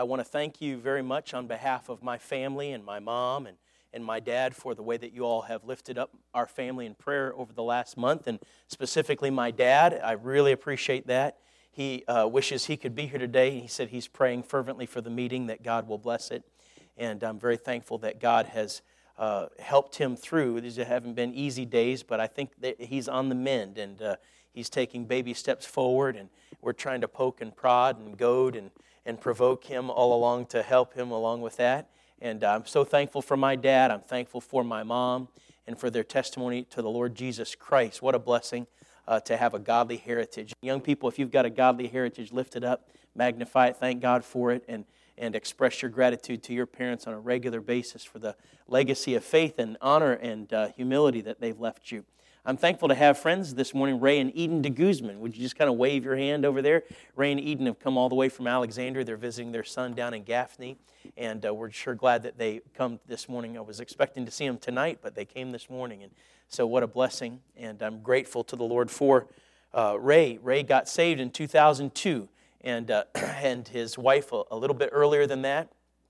I want to thank you very much on behalf of my family and my mom and my dad for the way that you all have lifted up our family in prayer over the last month, and specifically my dad. I really appreciate that. He wishes he could be here today. He said he's praying fervently for the meeting, that God will bless it, and I'm very thankful that God has helped him through. These haven't been easy days, but I think that he's on the mend, and he's taking baby steps forward, and we're trying to poke and prod and goad and provoke him all along to help him along with that. And I'm so thankful for my dad. I'm thankful for my mom and for their testimony to the Lord Jesus Christ. What a blessing to have a godly heritage. Young people, if you've got a godly heritage, lift it up, magnify it, thank God for it, and express your gratitude to your parents on a regular basis for the legacy of faith and honor and humility that they've left you. I'm thankful to have friends this morning, Ray and Eden de Guzman. Would you just kind of wave your hand over there? Ray and Eden have come all the way from Alexandria. They're visiting their son down in Gaffney, and we're sure glad that they come this morning. I was expecting to see them tonight, but they came this morning, and so what a blessing, and I'm grateful to the Lord for Ray. Ray got saved in 2002, and his wife a little bit earlier than that.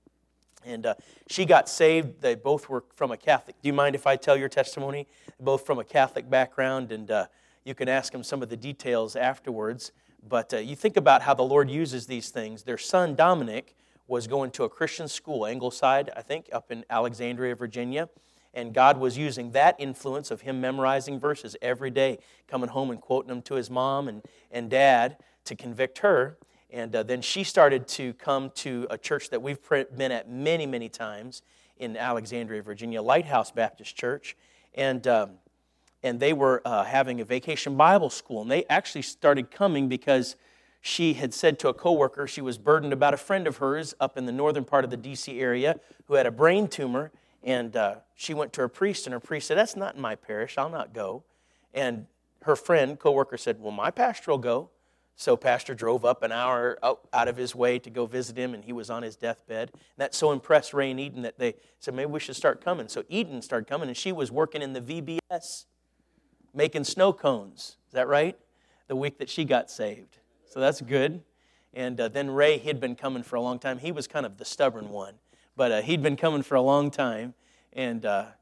And she got saved. They both were from a Catholic. Do you mind if I tell your testimony? Both from a Catholic background, and you can ask them some of the details afterwards. But you think about how the Lord uses these things. Their son, Dominic, was going to a Christian school, Ingleside, I think, up in Alexandria, Virginia. And God was using that influence of him memorizing verses every day, coming home and quoting them to his mom and dad to convict her. And then she started to come to a church that we've been at many, many times in Alexandria, Virginia, Lighthouse Baptist Church. And they were having a vacation Bible school. And they actually started coming because she had said to a coworker she was burdened about a friend of hers up in the northern part of the D.C. area who had a brain tumor. And she went to her priest, and her priest said, "That's not in my parish. I'll not go." And her friend, coworker, said, "Well, my pastor will go." So pastor drove up an hour out of his way to go visit him, and he was on his deathbed. And that so impressed Ray and Eden that they said, maybe we should start coming. So Eden started coming, and she was working in the VBS, making snow cones. Is that right? The week that she got saved. So that's good. And then Ray, he'd been coming for a long time. He was kind of the stubborn one, but he'd been coming for a long time, and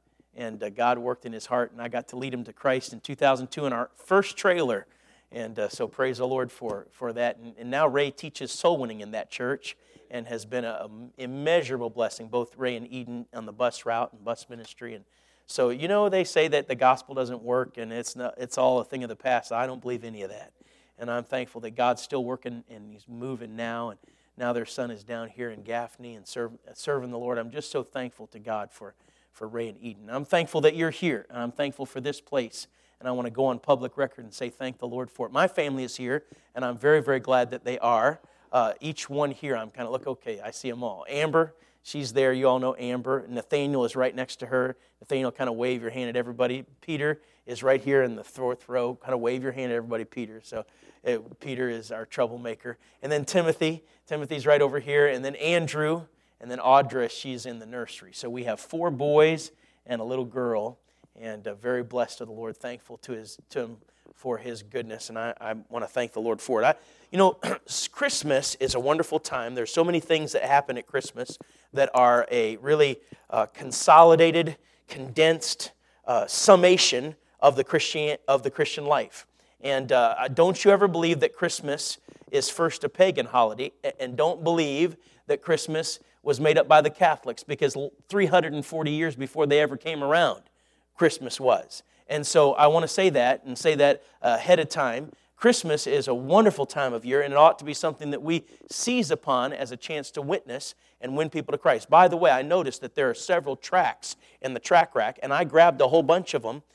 God worked in his heart, and I got to lead him to Christ in 2002 in our first trailer. And so praise the Lord for that. And now Ray teaches soul winning in that church and has been an immeasurable blessing, both Ray and Eden on the bus route and bus ministry. And so, you know, they say that the gospel doesn't work and it's all a thing of the past. I don't believe any of that. And I'm thankful that God's still working and he's moving now. And now their son is down here in Gaffney and serving the Lord. I'm just so thankful to God for Ray and Eden. I'm thankful that you're here, and I'm thankful for this place. And I want to go on public record and say thank the Lord for it. My family is here, and I'm very, very glad that they are. Each one here, I'm kind of okay, I see them all. Amber, she's there. You all know Amber. Nathaniel is right next to her. Nathaniel, kind of wave your hand at everybody. Peter is right here in the fourth row. Kind of wave your hand at everybody, Peter. So Peter is our troublemaker. And then Timothy. Timothy's right over here. And then Andrew. And then Audra, she's in the nursery. So we have 4 boys and a little girl. And very blessed to the Lord, thankful to him for his goodness, and I want to thank the Lord for it. Christmas is a wonderful time. There's so many things that happen at Christmas that are a really consolidated, condensed summation of the Christian life. And don't you ever believe that Christmas is first a pagan holiday, and don't believe that Christmas was made up by the Catholics, because 340 years before they ever came around, Christmas was. And so I want to say that ahead of time. Christmas is a wonderful time of year, and it ought to be something that we seize upon as a chance to witness and win people to Christ. By the way, I noticed that there are several tracts in the tract rack, and I grabbed a whole bunch of them.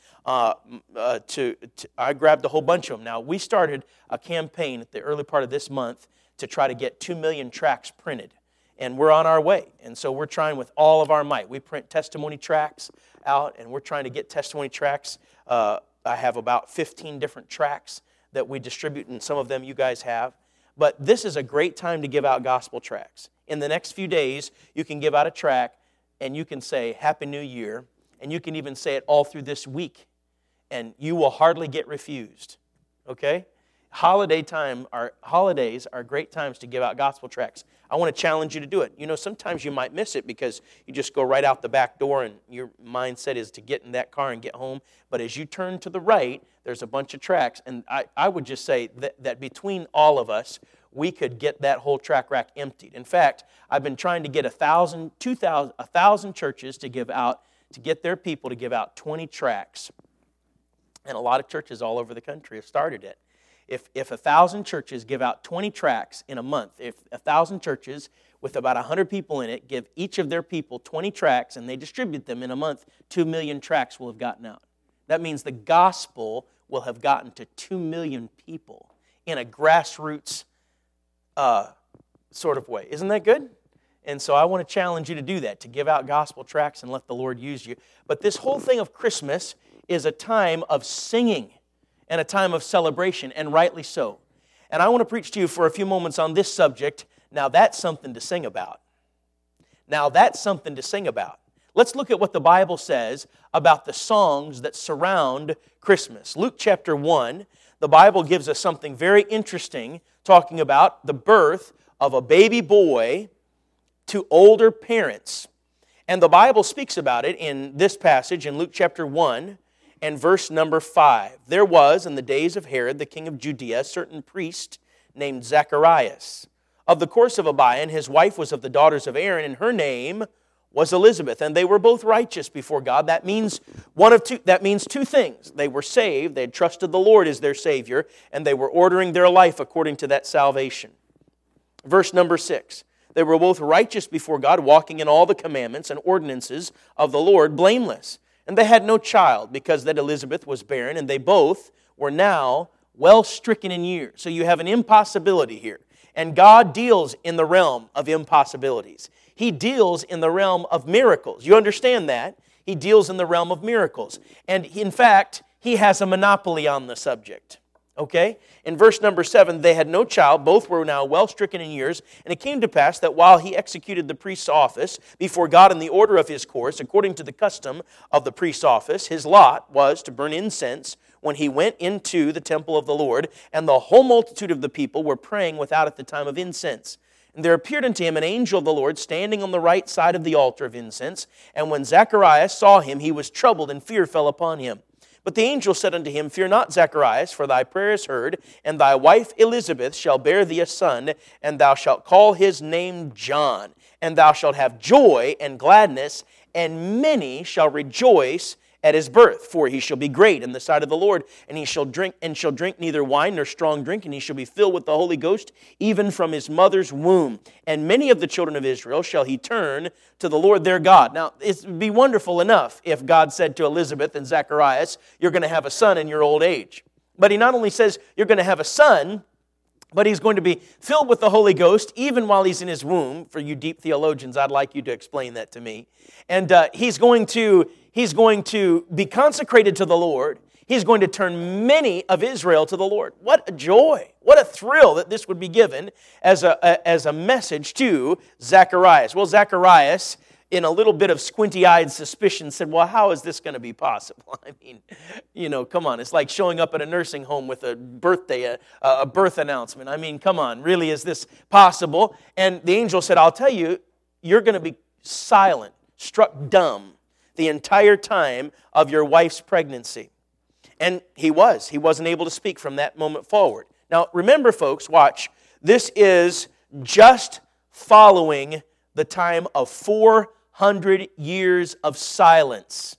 Now, we started a campaign at the early part of this month to try to get 2 million tracts printed. And we're on our way. And so we're trying with all of our might. We print testimony tracts out, and we're trying to get testimony tracts. I have about 15 different tracts that we distribute, and some of them you guys have. But this is a great time to give out gospel tracts. In the next few days, you can give out a tract, and you can say, Happy New Year, and you can even say it all through this week, and you will hardly get refused. Okay? holidays are great times to give out gospel tracts. I want to challenge you to do it. You know, sometimes you might miss it because you just go right out the back door and your mindset is to get in that car and get home. But as you turn to the right, there's a bunch of tracts. And I would just say that between all of us, we could get that whole tract rack emptied. In fact, I've been trying to get 1,000 churches to get their people to give out 20 tracts. And a lot of churches all over the country have started it. If 1,000 churches give out 20 tracts in a month, if 1,000 churches with about 100 people in it give each of their people 20 tracts and they distribute them in a month, 2 million tracts will have gotten out. That means the gospel will have gotten to 2 million people in a grassroots sort of way. Isn't that good? And so I want to challenge you to do that, to give out gospel tracts and let the Lord use you. But this whole thing of Christmas is a time of singing and a time of celebration, and rightly so. And I want to preach to you for a few moments on this subject. Now that's something to sing about. Now that's something to sing about. Let's look at what the Bible says about the songs that surround Christmas. Luke chapter 1, the Bible gives us something very interesting, talking about the birth of a baby boy to older parents. And the Bible speaks about it in this passage in Luke chapter 1 and verse number 5. There was, in the days of Herod, the king of Judea, a certain priest named Zacharias, of the course of Abiah, and his wife was of the daughters of Aaron, and her name was Elizabeth, and they were both righteous before God. That means two things. They were saved, they had trusted the Lord as their Savior, and they were ordering their life according to that salvation. Verse number 6. They were both righteous before God, walking in all the commandments and ordinances of the Lord, blameless. And they had no child, because that Elizabeth was barren, and they both were now well stricken in years. So you have an impossibility here. And God deals in the realm of impossibilities. He deals in the realm of miracles. You understand that? He deals in the realm of miracles. And in fact, He has a monopoly on the subject. Okay? In verse number 7, they had no child. Both were now well stricken in years. And it came to pass that while he executed the priest's office before God in the order of his course, according to the custom of the priest's office, his lot was to burn incense when he went into the temple of the Lord. And the whole multitude of the people were praying without at the time of incense. And there appeared unto him an angel of the Lord standing on the right side of the altar of incense. And when Zacharias saw him, he was troubled, and fear fell upon him. But the angel said unto him, Fear not, Zacharias, for thy prayer is heard, and thy wife Elizabeth shall bear thee a son, and thou shalt call his name John. And thou shalt have joy and gladness, and many shall rejoice at his birth, for he shall be great in the sight of the Lord, and he shall drink neither wine nor strong drink, and he shall be filled with the Holy Ghost, even from his mother's womb. And many of the children of Israel shall he turn to the Lord their God. Now, it would be wonderful enough if God said to Elizabeth and Zacharias, You're going to have a son in your old age. But he not only says you're going to have a son, but he's going to be filled with the Holy Ghost even while he's in his womb. For you deep theologians, I'd like you to explain that to me. And he's going to be consecrated to the Lord. He's going to turn many of Israel to the Lord. What a joy. What a thrill that this would be given as a message to Zacharias. Well, Zacharias, in a little bit of squinty-eyed suspicion, said, well, how is this going to be possible? I mean, come on. It's like showing up at a nursing home with a birthday, a birth announcement. I mean, come on. Really, is this possible? And the angel said, I'll tell you, you're going to be silent, struck dumb, the entire time of your wife's pregnancy. And he wasn't able to speak from that moment forward. Now, remember, folks, watch. This is just following the time of 400 years of silence.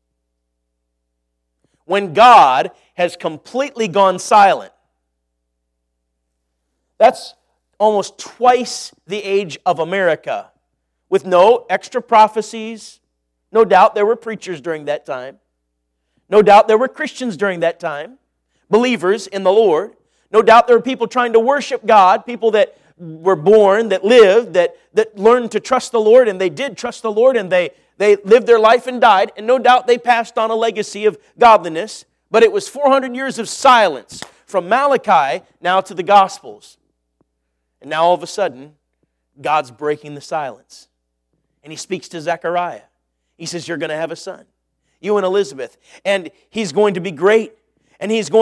When God has completely gone silent. That's almost twice the age of America, with no extra prophecies. No doubt there were preachers during that time. No doubt there were Christians during that time, believers in the Lord. No doubt there were people trying to worship God, people that were born, that lived, that learned to trust the Lord, and they did trust the Lord, and they lived their life and died, and no doubt they passed on a legacy of godliness, but it was 400 years of silence from Malachi now to the Gospels. And now all of a sudden, God's breaking the silence, and He speaks to Zechariah. He says, you're going to have a son, you and Elizabeth, and he's going to be great, and he's going to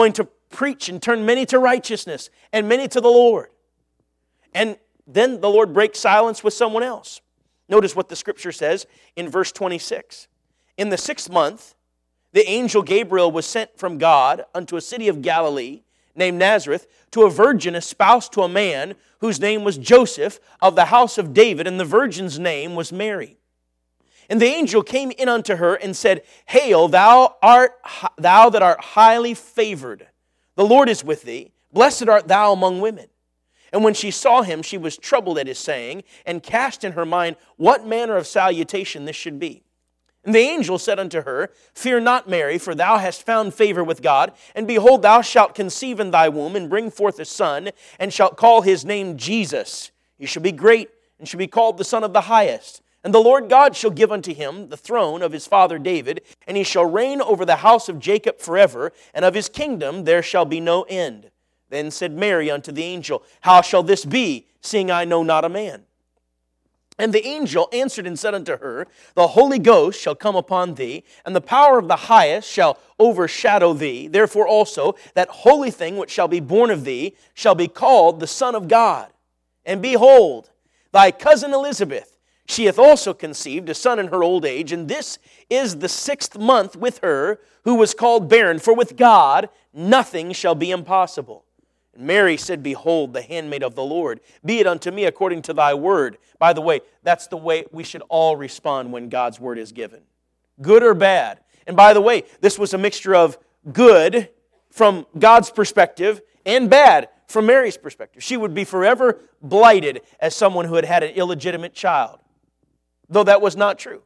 preach and turn many to righteousness and many to the Lord. And then the Lord breaks silence with someone else. Notice what the Scripture says in verse 26. In the 6th month, the angel Gabriel was sent from God unto a city of Galilee named Nazareth to a virgin espoused to a man whose name was Joseph of the house of David, and the virgin's name was Mary. And the angel came in unto her and said, Hail, thou that art highly favored. The Lord is with thee. Blessed art thou among women. And when she saw him, she was troubled at his saying, and cast in her mind what manner of salutation this should be. And the angel said unto her, Fear not, Mary, for thou hast found favor with God. And behold, thou shalt conceive in thy womb, and bring forth a son, and shalt call his name Jesus. He shall be great, and shall be called the Son of the Highest. And the Lord God shall give unto him the throne of his father David, and he shall reign over the house of Jacob forever, and of his kingdom there shall be no end. Then said Mary unto the angel, How shall this be, seeing I know not a man? And the angel answered and said unto her, The Holy Ghost shall come upon thee, and the power of the highest shall overshadow thee. Therefore also that holy thing which shall be born of thee shall be called the Son of God. And behold, thy cousin Elizabeth, she hath also conceived a son in her old age, and this is the 6th month with her, who was called barren. For with God nothing shall be impossible. And Mary said, Behold, the handmaid of the Lord, be it unto me according to thy word. By the way, that's the way we should all respond when God's word is given. Good or bad. And by the way, this was a mixture of good from God's perspective and bad from Mary's perspective. She would be forever blighted as someone who had had an illegitimate child, though that was not true.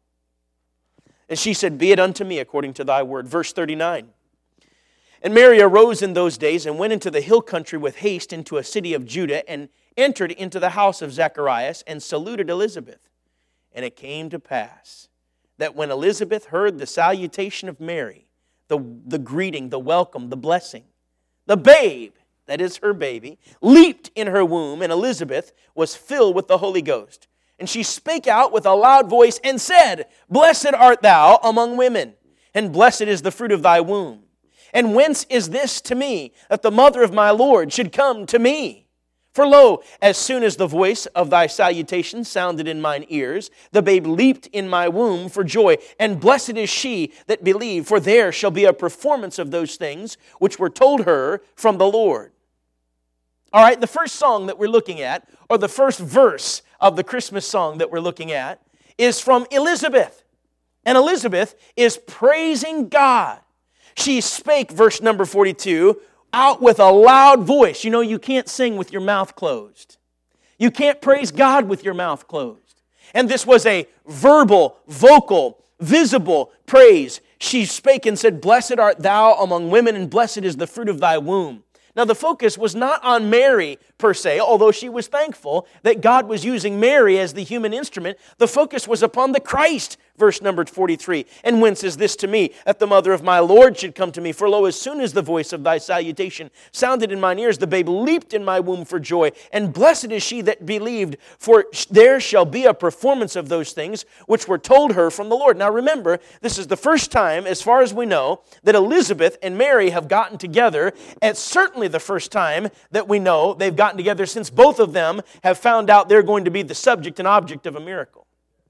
And she said, Be it unto me according to thy word. Verse 39. And Mary arose in those days and went into the hill country with haste into a city of Judah, and entered into the house of Zacharias, and saluted Elizabeth. And it came to pass that when Elizabeth heard the salutation of Mary, the greeting, the welcome, the blessing, the babe, that is her baby, leaped in her womb, and Elizabeth was filled with the Holy Ghost. And she spake out with a loud voice and said, Blessed art thou among women, and blessed is the fruit of thy womb. And whence is this to me, that the mother of my Lord should come to me? For lo, as soon as the voice of thy salutation sounded in mine ears, the babe leaped in my womb for joy. And blessed is she that believed, for there shall be a performance of those things which were told her from the Lord. All right, the first song that we're looking at, or the first verse of the Christmas song that we're looking at, is from Elizabeth. And Elizabeth is praising God. She spake, verse number 42, out with a loud voice. You know, you can't sing with your mouth closed. You can't praise God with your mouth closed. And this was a verbal, vocal, visible praise. She spake and said, Blessed art thou among women, and blessed is the fruit of thy womb. Now, the focus was not on Mary per se, although she was thankful that God was using Mary as the human instrument. The focus was upon the Christ, verse number 43. And whence is this to me, that the mother of my Lord should come to me? For lo, as soon as the voice of thy salutation sounded in mine ears, the babe leaped in my womb for joy. And blessed is she that believed, for there shall be a performance of those things which were told her from the Lord. Now remember, this is the first time, as far as we know, that Elizabeth and Mary have gotten together, and certainly the first time that we know they've gotten together since both of them have found out they're going to be the subject and object of a miracle.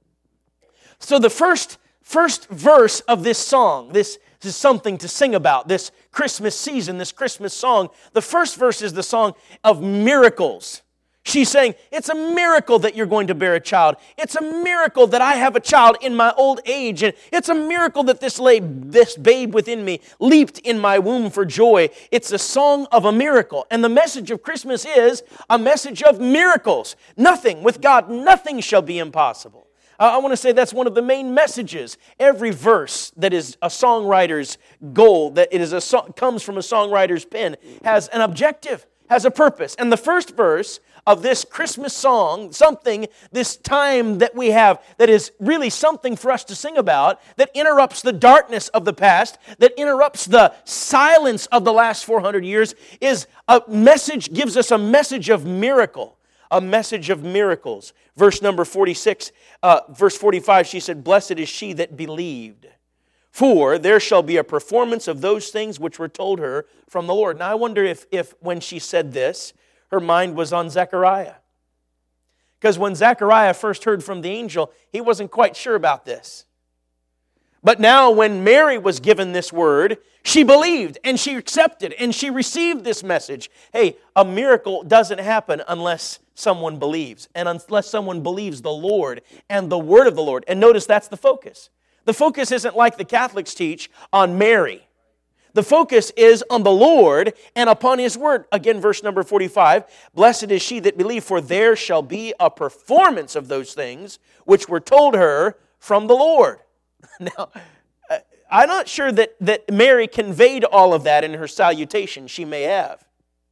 So the first verse of this song, this is something to sing about, this Christmas season, this Christmas song. The first verse is the song of miracles. She's saying, it's a miracle that you're going to bear a child. It's a miracle that I have a child in my old age. And it's a miracle that this babe within me leaped in my womb for joy. It's a song of a miracle. And the message of Christmas is a message of miracles. Nothing, with God, nothing shall be impossible. I want to say that's one of the main messages. Every verse that is a songwriter's goal, that it is comes from a songwriter's pen, has an objective, has a purpose. And the first verse of this Christmas song, this time that we have that is really something for us to sing about, that interrupts the darkness of the past, that interrupts the silence of the last 400 years, is a message, gives us a message of miracle. A message of miracles. Verse number 46, verse 45, she said, Blessed is she that believed, For there shall be a performance of those things which were told her from the Lord. Now I wonder if when she said this, her mind was on Zechariah. Because when Zechariah first heard from the angel, he wasn't quite sure about this. But now when Mary was given this word, she believed and she accepted and she received this message. Hey, a miracle doesn't happen unless someone believes, and unless someone believes the Lord and the word of the Lord. And notice that's the focus. The focus isn't like the Catholics teach on Mary. The focus is on the Lord and upon His word. Again, verse number 45, blessed is she that believed, for there shall be a performance of those things which were told her from the Lord. Now, I'm not sure that Mary conveyed all of that in her salutation. She may have.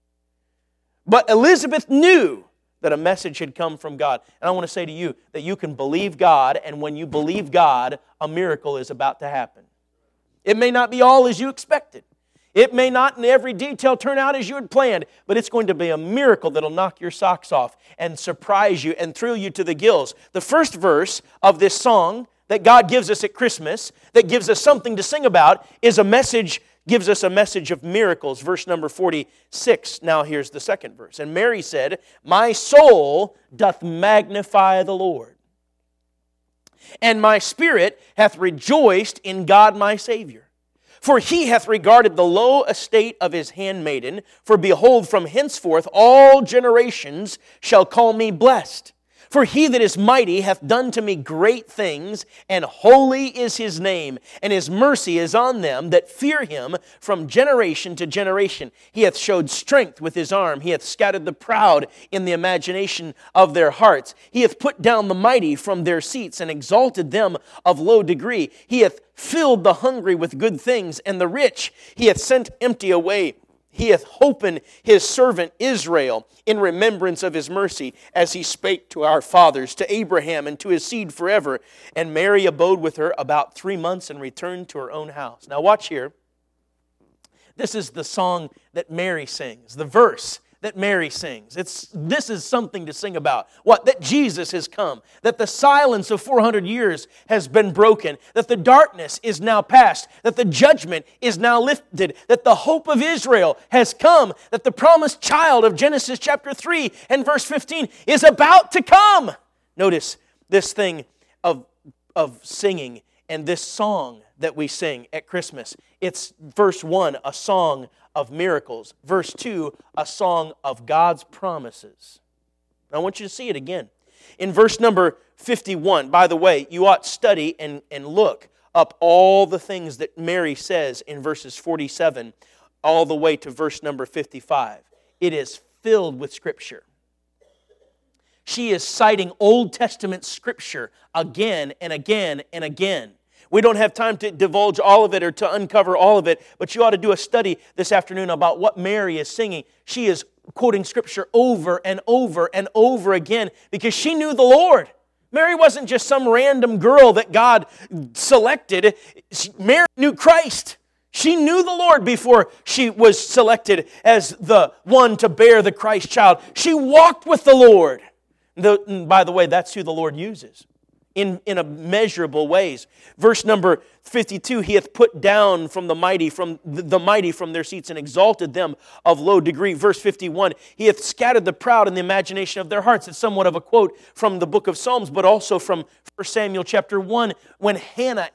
But Elizabeth knew that a message had come from God. And I want to say to you that you can believe God, and when you believe God, a miracle is about to happen. It may not be all as you expected. It may not in every detail turn out as you had planned, but it's going to be a miracle that'll knock your socks off and surprise you and thrill you to the gills. The first verse of this song that God gives us at Christmas, that gives us something to sing about, is a message, gives us a message of miracles. Verse number 46. Now here's the second verse. And Mary said, my soul doth magnify the Lord, and my spirit hath rejoiced in God my Savior. For He hath regarded the low estate of His handmaiden. For behold, from henceforth all generations shall call me blessed. For He that is mighty hath done to me great things, and holy is His name, and His mercy is on them that fear Him from generation to generation. He hath showed strength with His arm. He hath scattered the proud in the imagination of their hearts. He hath put down the mighty from their seats, and exalted them of low degree. He hath filled the hungry with good things, and the rich He hath sent empty away. He hath holpen His servant Israel in remembrance of His mercy, as He spake to our fathers, to Abraham, and to his seed forever. And Mary abode with her about 3 months and returned to her own house. Now watch here. This is the song that Mary sings, the verse that Mary sings. This is something to sing about. What? That Jesus has come. That the silence of 400 years has been broken. That the darkness is now past. That the judgment is now lifted. That the hope of Israel has come. That the promised child of Genesis chapter 3 and verse 15 is about to come. Notice this thing of singing and this song that we sing at Christmas. It's verse 1, a song of miracles. Verse 2, a song of God's promises. I want you to see it again. In verse number 51, by the way, you ought to study and look up all the things that Mary says in verses 47 all the way to verse number 55. It is filled with Scripture. She is citing Old Testament Scripture again and again and again. We don't have time to divulge all of it or to uncover all of it, but you ought to do a study this afternoon about what Mary is singing. She is quoting Scripture over and over and over again because she knew the Lord. Mary wasn't just some random girl that God selected. Mary knew Christ. She knew the Lord before she was selected as the one to bear the Christ child. She walked with the Lord. By the way, that's who the Lord uses in immeasurable ways. Verse number 52, He hath put down from the mighty from their seats and exalted them of low degree. Verse 51, He hath scattered the proud in the imagination of their hearts. It's somewhat of a quote from the book of Psalms, but also from 1 Samuel chapter 1, when Hannah,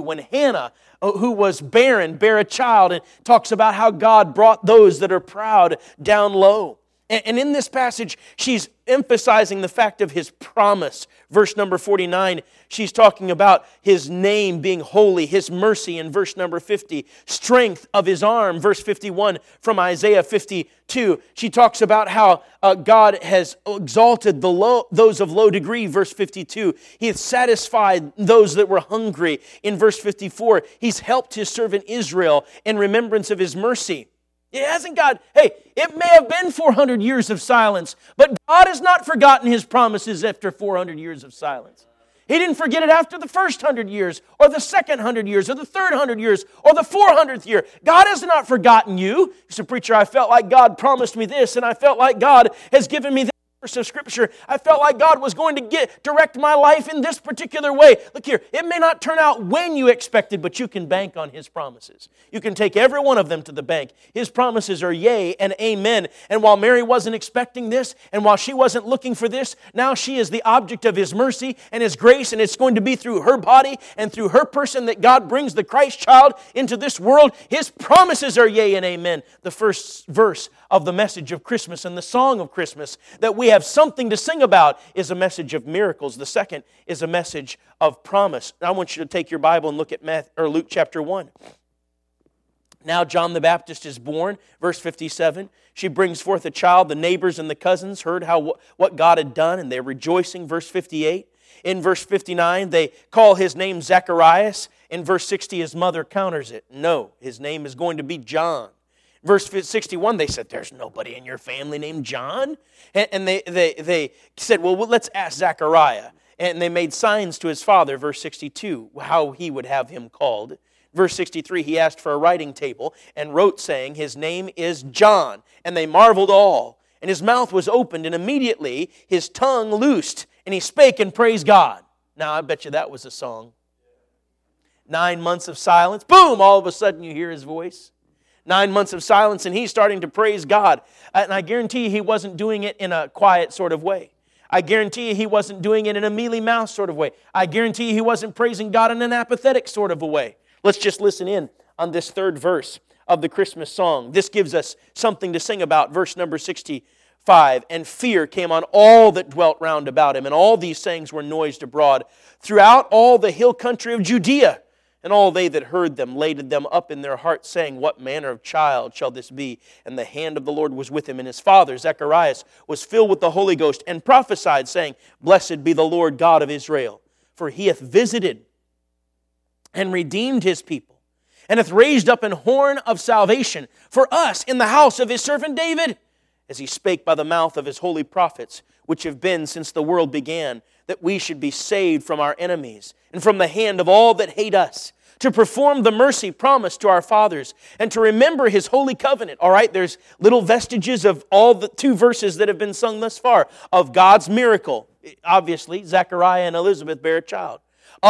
who was barren, bare a child, and talks about how God brought those that are proud down low. And in this passage, she's emphasizing the fact of His promise. Verse number 49, she's talking about His name being holy, His mercy in verse number 50, strength of His arm, verse 51 from Isaiah 52. She talks about how God has exalted those of low degree, verse 52. He hath satisfied those that were hungry in verse 54. He's helped His servant Israel in remembrance of His mercy. It hasn't God, hey, it may have been 400 years of silence, but God has not forgotten His promises after 400 years of silence. He didn't forget it after the first 100 years, or the second 100 years, or the third 100 years, or the 400th year. God has not forgotten you. You say, preacher, I felt like God promised me this, and I felt like God has given me that. verse of Scripture, I felt like God was going to direct my life in this particular way. Look here, it may not turn out when you expected, but you can bank on His promises. You can take every one of them to the bank. His promises are yea and amen. And while Mary wasn't expecting this, and while she wasn't looking for this, now she is the object of His mercy and His grace, and it's going to be through her body and through her person that God brings the Christ child into this world. His promises are yea and amen. The first verse of the message of Christmas and the song of Christmas that we have something to sing about is a message of miracles. The second is a message of promise. I want you to take your Bible and look at Luke chapter 1. Now John the Baptist is born, verse 57. She brings forth a child. The neighbors and the cousins heard what God had done, and they're rejoicing, verse 58. In verse 59, they call his name Zacharias. In verse 60, his mother counters it. No, his name is going to be John. Verse 61, they said, there's nobody in your family named John. And they said, well, let's ask Zechariah. And they made signs to his father, verse 62, how he would have him called. Verse 63, he asked for a writing table and wrote, saying, his name is John. And they marveled all. And his mouth was opened, and immediately his tongue loosed, and he spake and praised God. Now, I bet you that was a song. 9 months of silence. Boom! All of a sudden you hear his voice. 9 months of silence, and he's starting to praise God. And I guarantee you he wasn't doing it in a quiet sort of way. I guarantee you he wasn't doing it in a mealy-mouthed sort of way. I guarantee you he wasn't praising God in an apathetic sort of a way. Let's just listen in on this third verse of the Christmas song. This gives us something to sing about. Verse number 65, and fear came on all that dwelt round about him, and all these sayings were noised abroad throughout all the hill country of Judea. And all they that heard them laid them up in their hearts, saying, what manner of child shall this be? And the hand of the Lord was with him. And his father, Zacharias, was filled with the Holy Ghost, and prophesied, saying, blessed be the Lord God of Israel, for He hath visited and redeemed His people, and hath raised up an horn of salvation for us in the house of His servant David, as He spake by the mouth of His holy prophets, which have been since the world began, that we should be saved from our enemies, and from the hand of all that hate us, to perform the mercy promised to our fathers, and to remember His holy covenant. All right, there's little vestiges of all the 2 verses that have been sung thus far, of God's miracle. Obviously, Zechariah and Elizabeth bear a child.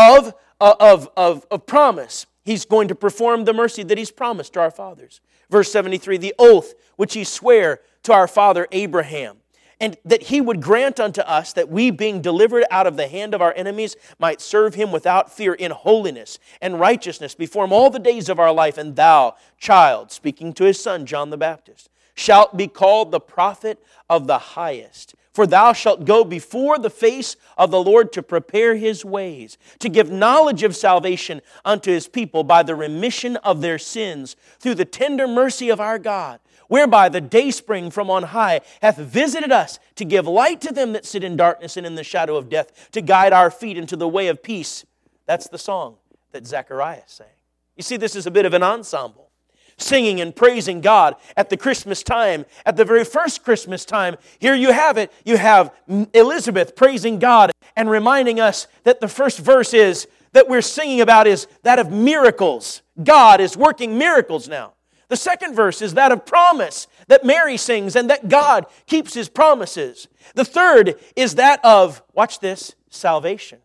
Of promise. He's going to perform the mercy that He's promised to our fathers. Verse 73, the oath which He sware to our father Abraham, and that He would grant unto us that we, being delivered out of the hand of our enemies, might serve Him without fear in holiness and righteousness before Him all the days of our life. And thou, child, speaking to his son John the Baptist, shalt be called the prophet of the highest. For thou shalt go before the face of the Lord to prepare His ways, to give knowledge of salvation unto His people by the remission of their sins, through the tender mercy of our God, whereby the dayspring from on high hath visited us, to give light to them that sit in darkness and in the shadow of death, to guide our feet into the way of peace. That's the song that Zechariah sang. You see, this is a bit of an ensemble. Singing and praising God at the Christmas time, at the very first Christmas time. Here you have it. You have Elizabeth praising God and reminding us that the first verse is that we're singing about is that of miracles. God is working miracles now. The second verse is that of promise that Mary sings and that God keeps His promises. The third is that of, watch this, salvation.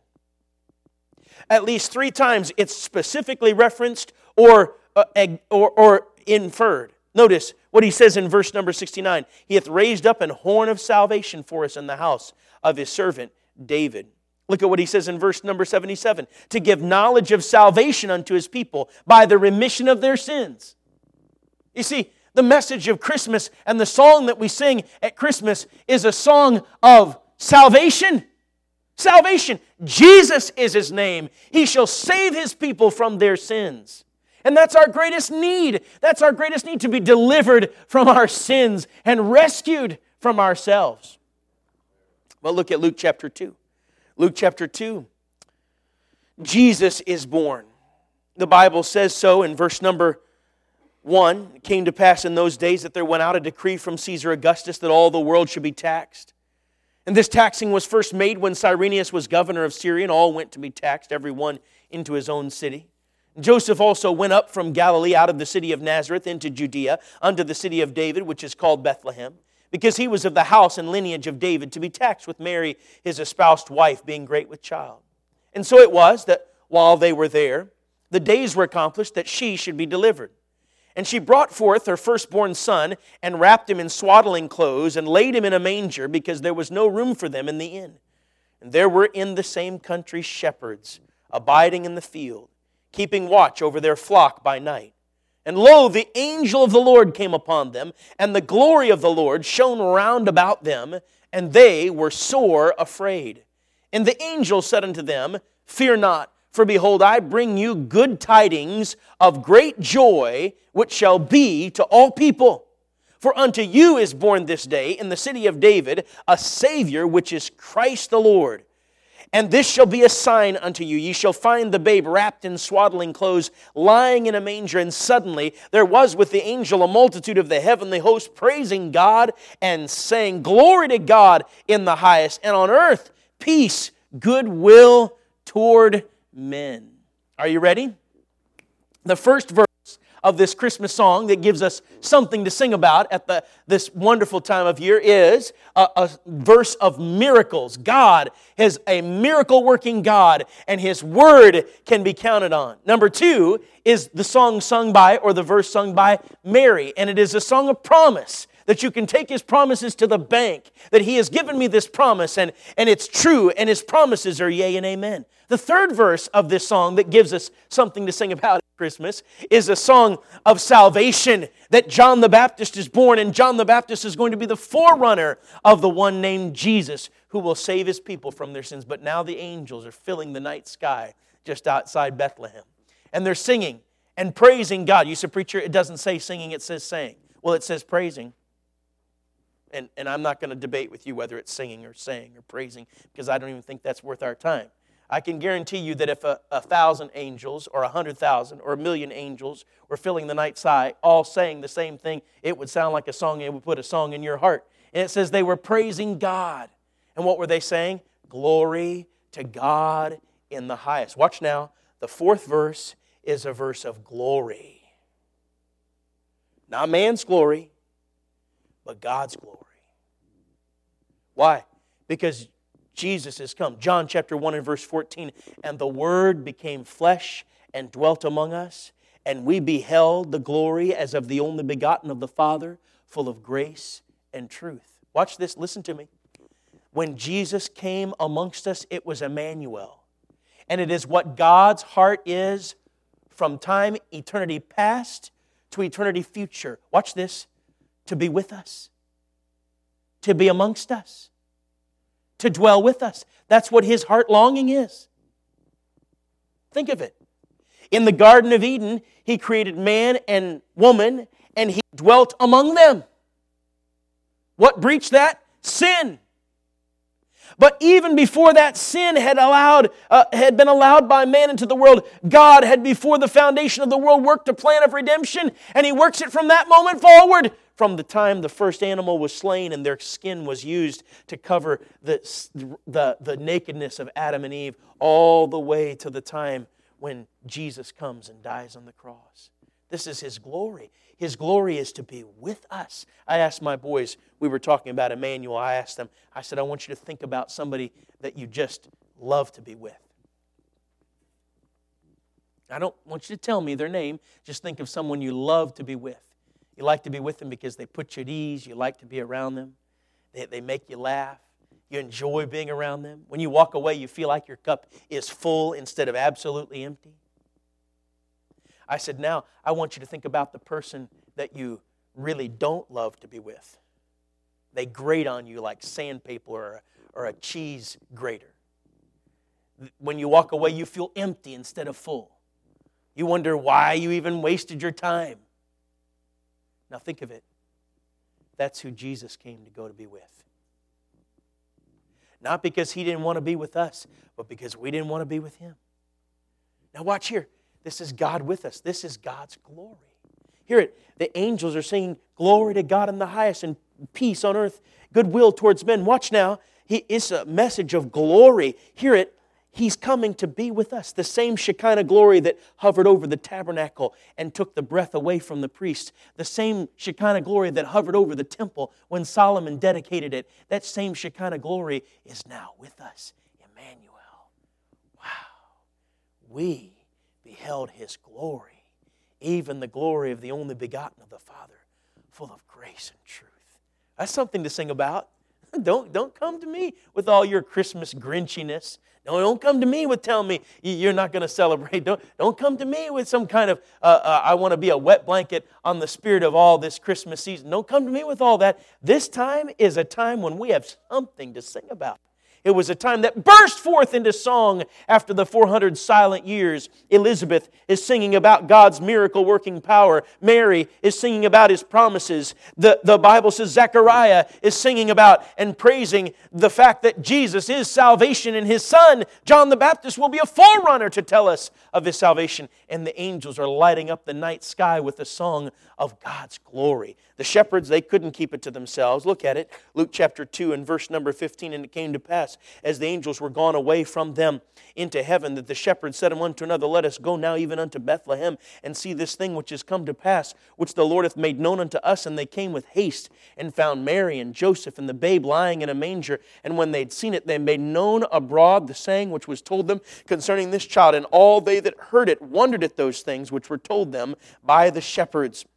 At least 3 times it's specifically referenced or inferred. Notice what he says in verse number 69. He hath raised up an horn of salvation for us in the house of His servant David. Look at what he says in verse number 77. To give knowledge of salvation unto His people by the remission of their sins. You see, the message of Christmas and the song that we sing at Christmas is a song of salvation. Salvation. Jesus is His name. He shall save His people from their sins. And that's our greatest need. That's our greatest need, to be delivered from our sins and rescued from ourselves. Well, look at Luke chapter 2. Luke chapter 2. Jesus is born. The Bible says so in verse number 1. It came to pass in those days that there went out a decree from Caesar Augustus that all the world should be taxed. And this taxing was first made when Cyrenius was governor of Syria, and all went to be taxed, every one into his own city. Joseph also went up from Galilee out of the city of Nazareth into Judea, unto the city of David, which is called Bethlehem, because he was of the house and lineage of David, to be taxed with Mary, his espoused wife, being great with child. And so it was that while they were there, the days were accomplished that she should be delivered. And she brought forth her firstborn son, and wrapped him in swaddling clothes, and laid him in a manger, because there was no room for them in the inn. And there were in the same country shepherds, abiding in the field, keeping watch over their flock by night. And lo, the angel of the Lord came upon them, and the glory of the Lord shone round about them, and they were sore afraid. And the angel said unto them, Fear not, for behold, I bring you good tidings of great joy, which shall be to all people. For unto you is born this day in the city of David a Savior, which is Christ the Lord. And this shall be a sign unto you. Ye shall find the babe wrapped in swaddling clothes, lying in a manger. And suddenly there was with the angel a multitude of the heavenly host, praising God and saying, Glory to God in the highest, and on earth peace, goodwill toward men. Are you ready? The first verse of this Christmas song that gives us something to sing about at this wonderful time of year is a verse of miracles. God is a miracle-working God, and His Word can be counted on. Number two is the song sung by, or the verse sung by, Mary, and it is a song of promise, that you can take His promises to the bank, that He has given me this promise, and it's true, and His promises are yea and amen. The third verse of this song that gives us something to sing about at Christmas is a song of salvation, that John the Baptist is born, and John the Baptist is going to be the forerunner of the one named Jesus, who will save His people from their sins. But now the angels are filling the night sky just outside Bethlehem, and they're singing and praising God. You say, preacher, it doesn't say singing, it says saying. Well, it says praising. And I'm not going to debate with you whether it's singing or saying or praising, because I don't even think that's worth our time. I can guarantee you that if 1,000 angels or 100,000 or 1,000,000 angels were filling the night sky, all saying the same thing, it would sound like a song. It would put a song in your heart. And it says they were praising God. And what were they saying? Glory to God in the highest. Watch now. The fourth verse is a verse of glory. Not man's glory, but God's glory. Why? Because Jesus has come. John chapter 1 and verse 14, and the Word became flesh and dwelt among us, and we beheld the glory as of the only begotten of the Father, full of grace and truth. Watch this, listen to me. When Jesus came amongst us, it was Emmanuel. And it is what God's heart is from time, eternity past to eternity future. Watch this. To be with us. To be amongst us. To dwell with us. That's what His heart longing is. Think of it. In the Garden of Eden, He created man and woman, and He dwelt among them. What breached that? Sin. But even before that sin had been allowed by man into the world, God had before the foundation of the world worked a plan of redemption, and He works it from that moment forward. From the time the first animal was slain and their skin was used to cover the nakedness of Adam and Eve, all the way to the time when Jesus comes and dies on the cross. This is His glory. His glory is to be with us. I asked my boys, we were talking about Emmanuel, I asked them, I said, I want you to think about somebody that you just love to be with. I don't want you to tell me their name, just think of someone you love to be with. You like to be with them because they put you at ease, you like to be around them, they make you laugh, you enjoy being around them. When you walk away, you feel like your cup is full instead of absolutely empty. I said, now, I want you to think about the person that you really don't love to be with. They grate on you like sandpaper or a cheese grater. When you walk away, you feel empty instead of full. You wonder why you even wasted your time. Now think of it. That's who Jesus came to go to be with. Not because He didn't want to be with us, but because we didn't want to be with Him. Now watch here. This is God with us. This is God's glory. Hear it. The angels are singing, glory to God in the highest and peace on earth, goodwill towards men. Watch now. It's a message of glory. Hear it. He's coming to be with us. The same Shekinah glory that hovered over the tabernacle and took the breath away from the priest. The same Shekinah glory that hovered over the temple when Solomon dedicated it. That same Shekinah glory is now with us. Emmanuel. Wow. We beheld His glory, even the glory of the only begotten of the Father, full of grace and truth. That's something to sing about. Don't come to me with all your Christmas grinchiness. No, don't come to me with telling me you're not going to celebrate. Don't come to me with some kind of, I want to be a wet blanket on the spirit of all this Christmas season. Don't come to me with all that. This time is a time when we have something to sing about. It was a time that burst forth into song after the 400 silent years. Elizabeth is singing about God's miracle-working power. Mary is singing about His promises. The Bible says Zechariah is singing about and praising the fact that Jesus is salvation, and His Son, John the Baptist, will be a forerunner to tell us of His salvation. And the angels are lighting up the night sky with a song of God's glory. The shepherds, they couldn't keep it to themselves. Look at it. Luke chapter 2 and verse number 15. And it came to pass, as the angels were gone away from them into heaven, that the shepherds said one to another, Let us go now even unto Bethlehem, and see this thing which is come to pass, which the Lord hath made known unto us. And they came with haste, and found Mary and Joseph and the babe lying in a manger. And when they'd seen it, they made known abroad the saying which was told them concerning this child. And all they that heard it wondered at those things which were told them by the shepherds.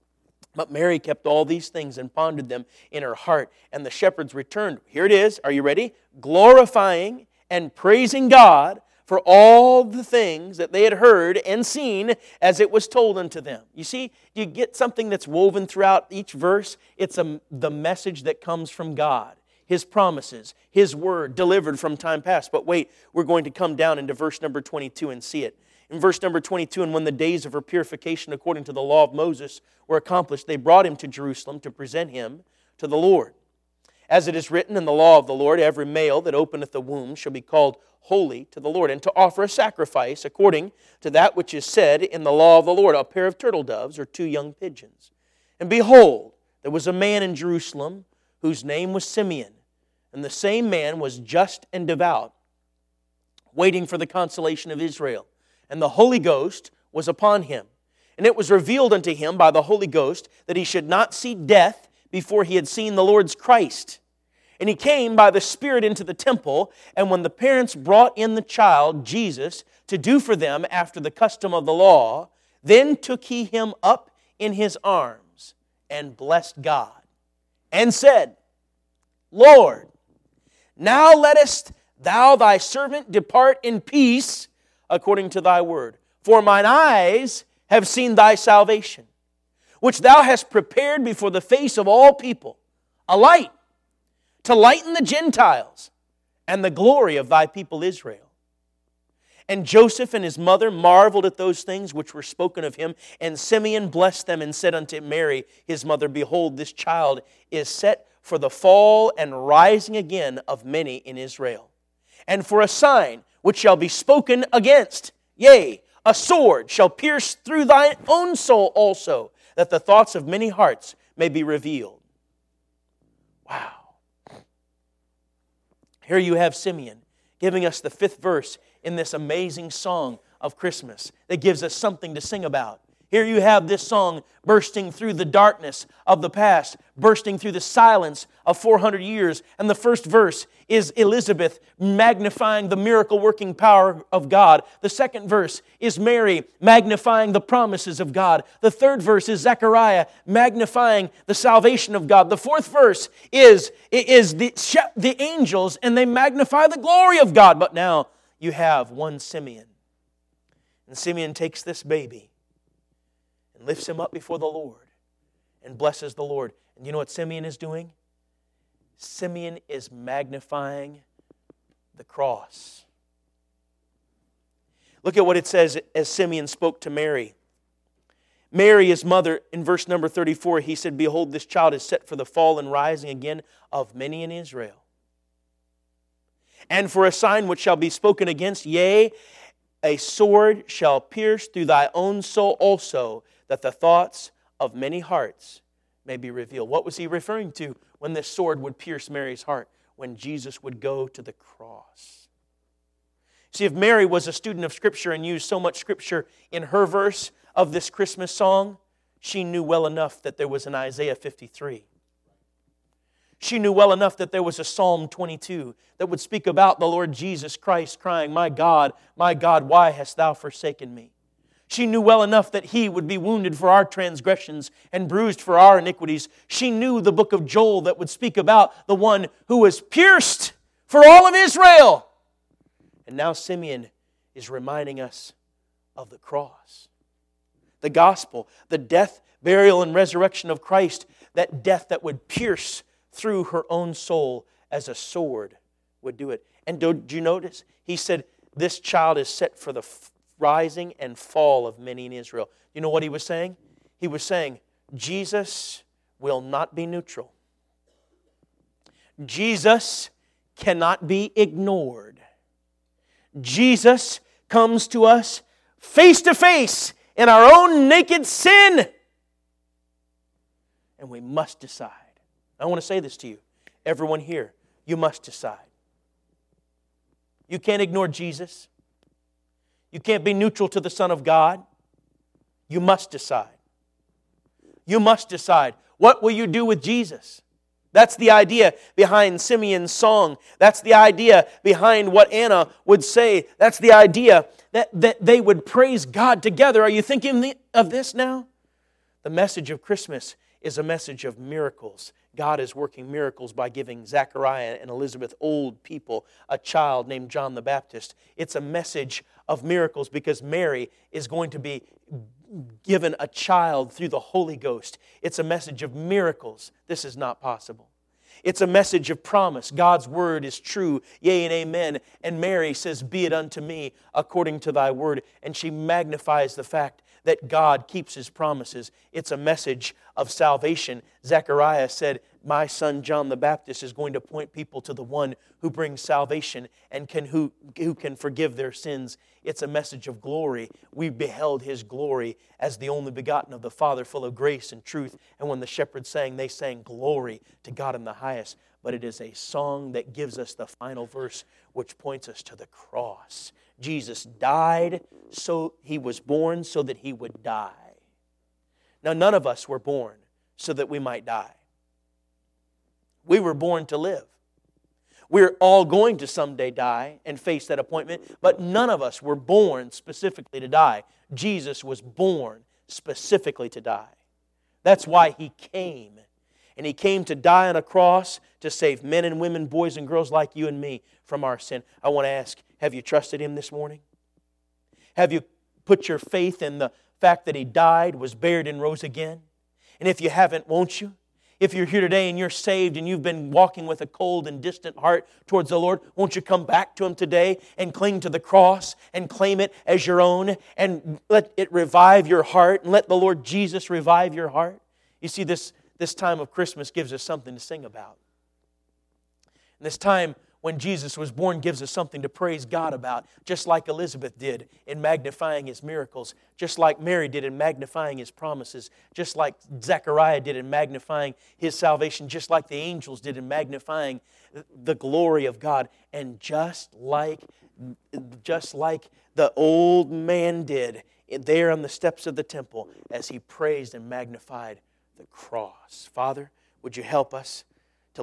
But Mary kept all these things and pondered them in her heart. And the shepherds returned. Here it is. Are you ready? Glorifying and praising God for all the things that they had heard and seen as it was told unto them. You see, you get something that's woven throughout each verse. It's the message that comes from God. His promises, His word delivered from time past. But wait, we're going to come down into verse number 22 and see it. In verse number 22, and when the days of her purification according to the law of Moses were accomplished, they brought Him to Jerusalem to present Him to the Lord. As it is written in the law of the Lord, every male that openeth the womb shall be called holy to the Lord, and to offer a sacrifice according to that which is said in the law of the Lord, a pair of turtle doves or 2 young pigeons. And behold, there was a man in Jerusalem whose name was Simeon, and the same man was just and devout, waiting for the consolation of Israel. And the Holy Ghost was upon him. And it was revealed unto him by the Holy Ghost that he should not see death before he had seen the Lord's Christ. And he came by the Spirit into the temple, and when the parents brought in the child, Jesus, to do for them after the custom of the law, then took he him up in his arms and blessed God, and said, Lord, now lettest thou thy servant depart in peace according to thy word. For mine eyes have seen thy salvation, which thou hast prepared before the face of all people, a light to lighten the Gentiles, and the glory of thy people Israel. And Joseph and his mother marveled at those things which were spoken of him. And Simeon blessed them and said unto Mary, his mother, Behold, this child is set for the fall and rising again of many in Israel, and for a sign which shall be spoken against. Yea, a sword shall pierce through thine own soul also, that the thoughts of many hearts may be revealed. Wow. Here you have Simeon giving us the 5th verse in this amazing song of Christmas that gives us something to sing about. Here you have this song bursting through the darkness of the past, bursting through the silence of 400 years. And the first verse is Elizabeth magnifying the miracle-working power of God. The second verse is Mary magnifying the promises of God. The third verse is Zechariah magnifying the salvation of God. The fourth verse is the angels, and they magnify the glory of God. But now you have one Simeon. And Simeon takes this baby, lifts him up before the Lord and blesses the Lord. And you know what Simeon is doing? Simeon is magnifying the cross. Look at what it says as Simeon spoke to Mary. Mary, his mother, in verse number 34, he said, Behold, this child is set for the fall and rising again of many in Israel. And for a sign which shall be spoken against, yea, a sword shall pierce through thy own soul also, that the thoughts of many hearts may be revealed. What was he referring to when this sword would pierce Mary's heart? When Jesus would go to the cross. See, if Mary was a student of Scripture and used so much Scripture in her verse of this Christmas song, she knew well enough that there was an Isaiah 53. She knew well enough that there was a Psalm 22 that would speak about the Lord Jesus Christ crying, my God, why hast thou forsaken me? She knew well enough that He would be wounded for our transgressions and bruised for our iniquities. She knew the book of Joel that would speak about the one who was pierced for all of Israel. And now Simeon is reminding us of the cross. The gospel, the death, burial, and resurrection of Christ, that death that would pierce through her own soul as a sword would do it. And did you notice? He said, this child is set for the rising and fall of many in Israel. You know what he was saying? He was saying, Jesus will not be neutral. Jesus cannot be ignored. Jesus comes to us face to face in our own naked sin. And we must decide. I want to say this to you. Everyone here, you must decide. You can't ignore Jesus. You can't be neutral to the Son of God. You must decide. You must decide. What will you do with Jesus? That's the idea behind Simeon's song. That's the idea behind what Anna would say. That's the idea that they would praise God together. Are you thinking of this now? The message of Christmas is a message of miracles. God is working miracles by giving Zechariah and Elizabeth, old people, a child named John the Baptist. It's a message of miracles because Mary is going to be given a child through the Holy Ghost. It's a message of miracles. This is not possible. It's a message of promise. God's word is true, yea and amen. And Mary says, be it unto me according to thy word. And she magnifies the fact that God keeps His promises. It's a message of salvation. Zechariah said, my son John the Baptist is going to point people to the one who brings salvation and who can forgive their sins. It's a message of glory. We beheld His glory as the only begotten of the Father, full of grace and truth. And when the shepherds sang, they sang glory to God in the highest. But it is a song that gives us the final verse, which points us to the cross. Jesus died, so He was born so that He would die. Now, none of us were born so that we might die. We were born to live. We're all going to someday die and face that appointment, but none of us were born specifically to die. Jesus was born specifically to die. That's why He came. And He came to die on a cross to save men and women, boys and girls like you and me from our sin. I want to ask, have you trusted Him this morning? Have you put your faith in the fact that He died, was buried, and rose again? And if you haven't, won't you? If you're here today and you're saved and you've been walking with a cold and distant heart towards the Lord, won't you come back to Him today and cling to the cross and claim it as your own and let it revive your heart and let the Lord Jesus revive your heart? You see, this time of Christmas gives us something to sing about. And this time when Jesus was born gives us something to praise God about, just like Elizabeth did in magnifying His miracles, just like Mary did in magnifying His promises, just like Zechariah did in magnifying His salvation, just like the angels did in magnifying the glory of God, and just like the old man did there on the steps of the temple as he praised and magnified the cross. Father, would you help us